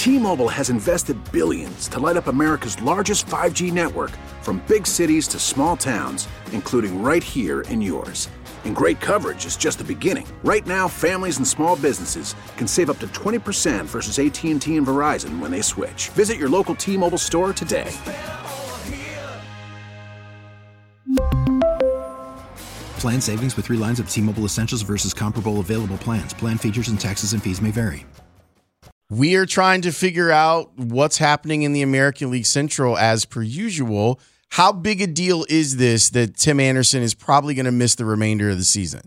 T-Mobile has invested billions to light up America's largest 5G network, from big cities to small towns, including right here in yours. And great coverage is just the beginning. Right now, families and small businesses can save up to 20% versus AT&T and Verizon when they switch. Visit your local T-Mobile store today. Plan savings with 3 lines of T-Mobile Essentials versus comparable available plans. Plan features and taxes and fees may vary. We are trying to figure out what's happening in the American League Central as per usual. How big a deal is this that Tim Anderson is probably going to miss the remainder of the season?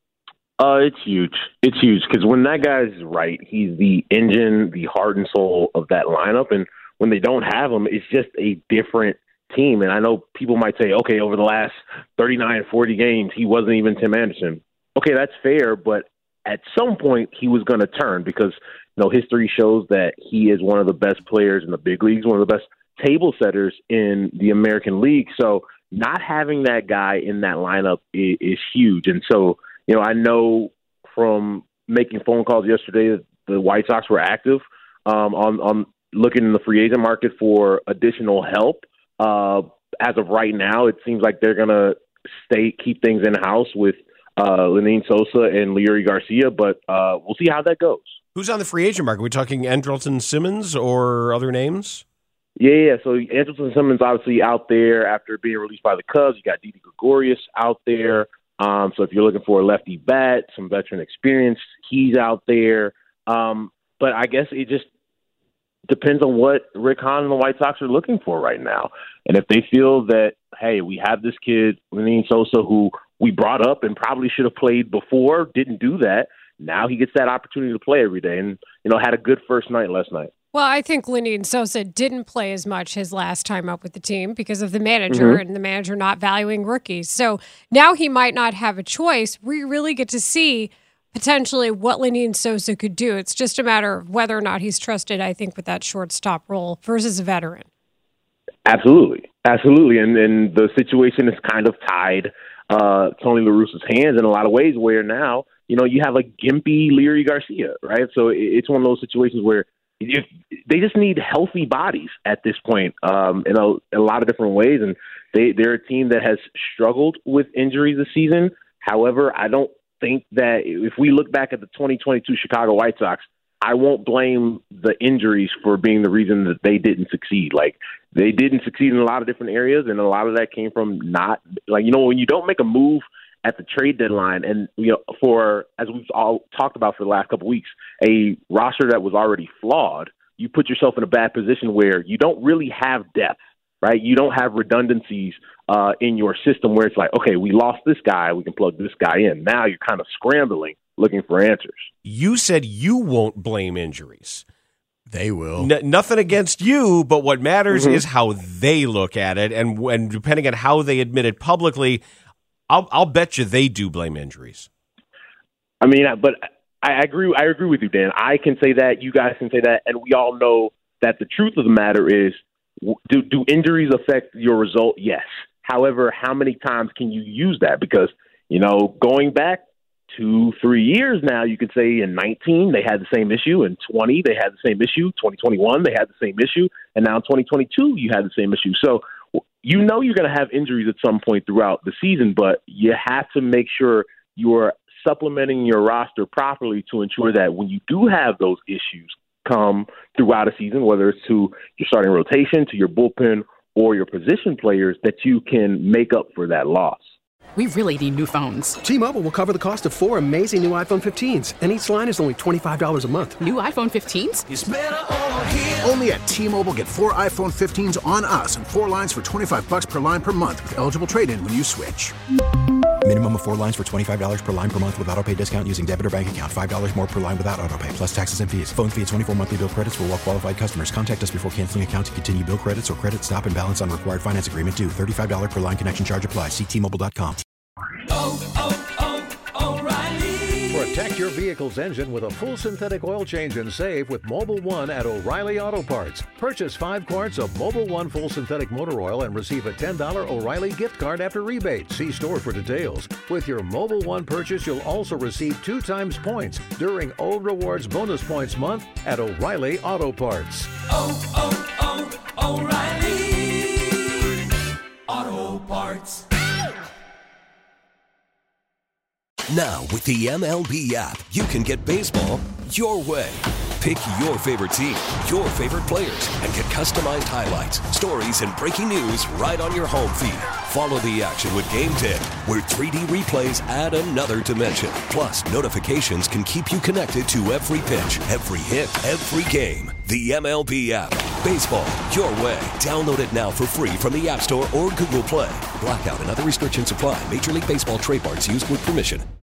It's huge. It's huge because when that guy's right, he's the engine, the heart and soul of that lineup. And when they don't have him, it's just a different team. And I know people might say, okay, over the last 39, 40 games, he wasn't even Tim Anderson. Okay, that's fair, but at some point he was going to turn because, history shows that he is one of the best players in the big leagues, one of the best table setters in the American League. So not having that guy in that lineup is huge. And so, I know from making phone calls yesterday that the White Sox were active on looking in the free agent market for additional help. As of right now, it seems like they're going to keep things in-house with Lenyn Sosa and Leury Garcia, but we'll see how that goes. Who's on the free agent market? Are we talking Andrelton Simmons or other names? Yeah. So Andrelton Simmons obviously out there after being released by the Cubs. You got Didi Gregorius out there. So if you're looking for a lefty bat, some veteran experience, he's out there. But I guess it just depends on what Rick Hahn and the White Sox are looking for right now. And if they feel that, hey, we have this kid, Lenyn Sosa, who we brought up and probably should have played before, didn't do that. Now he gets that opportunity to play every day and, had a good first night last night. Well, I think Lenyn Sosa didn't play as much his last time up with the team because of the manager and the manager not valuing rookies. So now he might not have a choice. We really get to see potentially what Lenyn Sosa could do. It's just a matter of whether or not he's trusted, I think, with that shortstop role versus a veteran. Absolutely. And the situation is kind of tied Tony La Russa's hands in a lot of ways where now, you have a gimpy Leury Garcia, right? So it's one of those situations where they just need healthy bodies at this point in a lot of different ways. And they're a team that has struggled with injuries this season. However, I don't think that if we look back at the 2022 Chicago White Sox, I won't blame the injuries for being the reason that they didn't succeed. Like, they didn't succeed in a lot of different areas, and a lot of that came from when you don't make a move at the trade deadline, and for, as we've all talked about for the last couple of weeks, a roster that was already flawed, you put yourself in a bad position where you don't really have depth, right? You don't have redundancies in your system where it's like, okay, we lost this guy, we can plug this guy in. Now you're kind of scrambling, looking for answers. You said you won't blame injuries. They will. Nothing against you, but what matters is how they look at it, and depending on how they admit it publicly, I'll bet you they do blame injuries. I mean, but I agree. I agree with you, Dan. I can say that. You guys can say that, and we all know that the truth of the matter is, do injuries affect your result? Yes. However, how many times can you use that? Because going back 2-3 years now, you could say in 19 they had the same issue, in 20 they had the same issue, 2021 they had the same issue, and now in 2022 you had the same issue. So you're going to have injuries at some point throughout the season, but you have to make sure you're supplementing your roster properly to ensure that when you do have those issues come throughout a season, whether it's to your starting rotation, to your bullpen, or your position players, that you can make up for that loss. We really need new phones. T-Mobile will cover the cost of 4 amazing new iPhone 15s, and each line is only $25 a month. New iPhone 15s? It's better over here. Only at T-Mobile, get 4 iPhone 15s on us and 4 lines for $25 per line per month with eligible trade-in when you switch. Minimum of 4 lines for $25 per line per month with autopay discount using debit or bank account. $5 more per line without autopay, plus taxes and fees. Phone fee at 24 monthly bill credits for well-qualified customers. Contact us before canceling account to continue bill credits or credit stop and balance on required finance agreement due. $35 per line connection charge applies. See T-Mobile.com. O'Reilly. For a Protect your vehicle's engine with a full synthetic oil change and save with Mobil 1 at O'Reilly Auto Parts. Purchase 5 quarts of Mobil 1 full synthetic motor oil and receive a $10 O'Reilly gift card after rebate. See store for details. With your Mobil 1 purchase, you'll also receive 2 times points during O Rewards Bonus Points Month at O'Reilly Auto Parts. O'Reilly Auto Parts. Now, with the MLB app, you can get baseball your way. Pick your favorite team, your favorite players, and get customized highlights, stories, and breaking news right on your home feed. Follow the action with Game Day, where 3D replays add another dimension. Plus, notifications can keep you connected to every pitch, every hit, every game. The MLB app. Baseball your way. Download it now for free from the App Store or Google Play. Blackout and other restrictions apply. Major League Baseball trademarks used with permission.